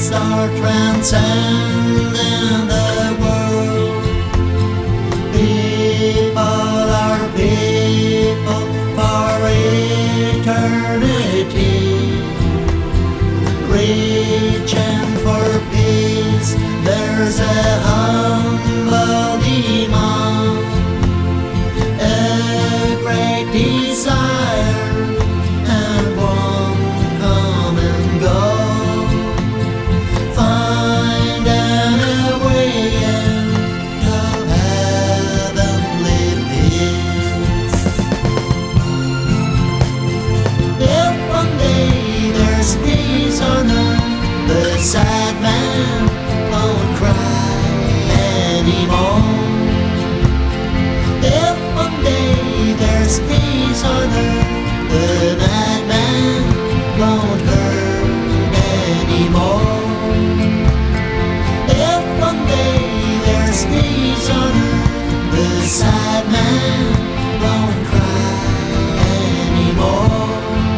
are transcending the world. People are people for eternity, reaching for peace. There's a humble demand, a great desire, and one common goal. Finding a way into heavenly peace. If one day there's peace on earth, the sad man won't cry anymore. If one day there's peace on earth, the madman won't hurt anymore. If one day there's peace on earth, the sad man won't cry anymore.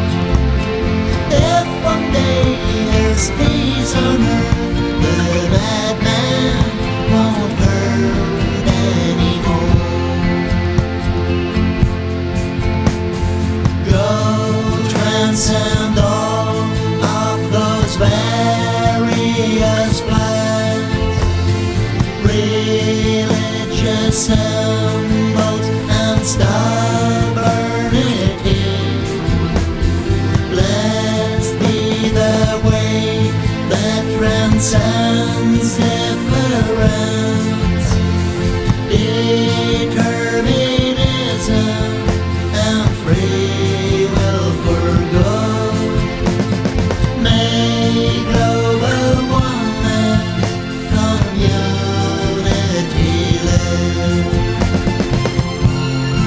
If one day there's peace on earth, the madman won't hurt anymore. Go transcend all of those various flags, religious symbols, and stubbornity. Blessed be the way that transcends difference, determinism, and free will for good. May global oneness, community live.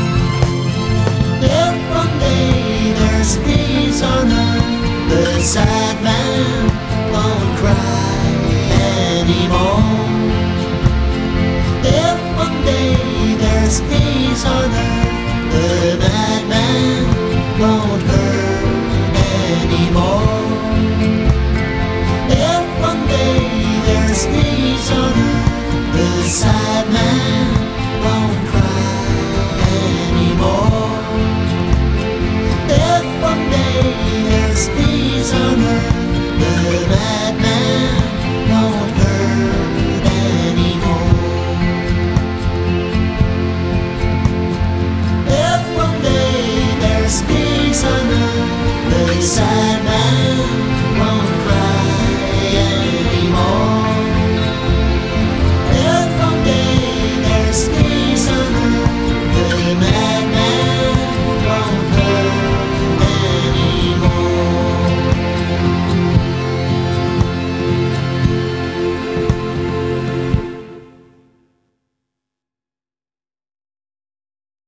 If one day there's peace on earth, the